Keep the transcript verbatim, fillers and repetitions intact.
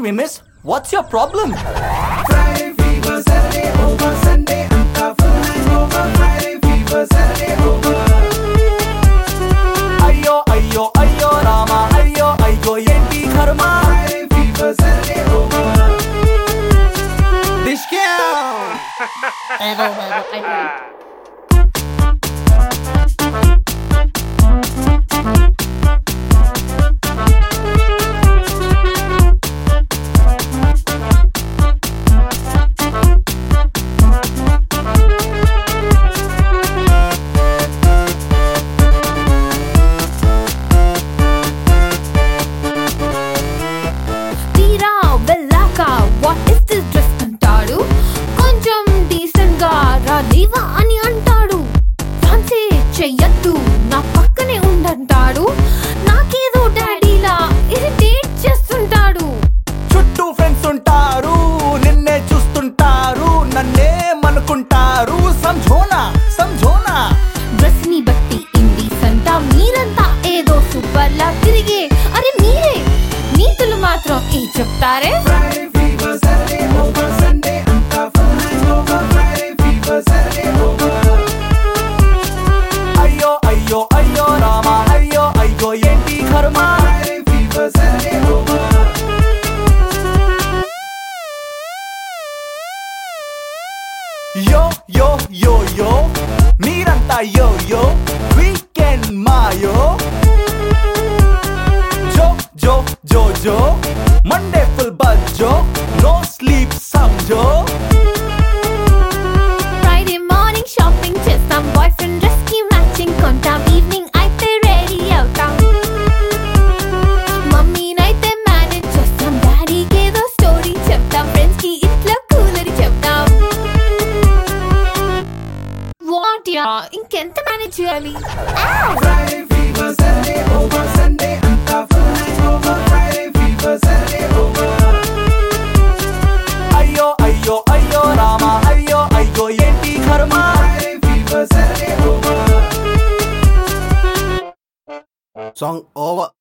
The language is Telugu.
me, miss? What's your problem? Friday fever, Saturday over, Sunday anta full hangover. Friday fever, Saturday over. Ayyo, ayyo, ayyo, Rama, ayyo, ayyo, enti karma. Friday fever, Saturday over. Discount. Evo, Evo, I know. What is this dress అంటాడు కొంచెం డీసెంట్ గా రాలేవా అని అంటాడు ఫ్యాన్సీ చెయ్యొద్దు నా పక్కనే ఉండంటాడు నాకేదో డాడీలా ఇరిటేట్ చేస్తుంటాడు చుట్టూ ఫ్రెండ్స్ ఉంటారు నిన్నే చూస్తుంటారు నన్నే మనుకుంటారు సంజోనా సంజోనా డ్రెస్ ని బట్టి ఇండీసెంట్ మీరంతా ఏదో సూపర్ లా తిరిగే అరే మీరే నీతులు మాత్రం ఏ చెప్తారే Friday fever, Saturday over, Sunday anta full hangover. Friday fever, Saturday over. అయ్యో అయ్యో అయ్యో రామా అయ్యో అయ్యో ఏంటి కర్మ Friday fever, Saturday over. యో యో యో యో మీరంతా యో యో వీకెండ్ మాయో జో జో జో జో మండే ఫుల్ బజ్జో నో స్లీప్ సంజో ఫ్రైడే మార్నింగ్ షాపింగ్ చేస్తాం బాయ్ ఫ్రెండ్ డ్రెస్ కి మ్యాచింగ్ కొంటాం ఈవినింగ్ అయితే రెడీ అవుతాం మమ్మీనైతే మేనేజ్ చేస్తాం డాడీకి ఏదో స్టోరీ చెప్తాం ఫ్రెండ్స్ కి ఇట్లా కూలరి చెప్తాం వాట్ యా ఇంకెంత మేనేజ్ చేయాలి Friday fever, Saturday over, Sunday anta full hangover. Friday fever, Saturday over. అయ్యో అయ్యో అయ్యో రామా అయ్యో అయ్యో ఏంటి కర్మ Friday fever, Saturday over. Song over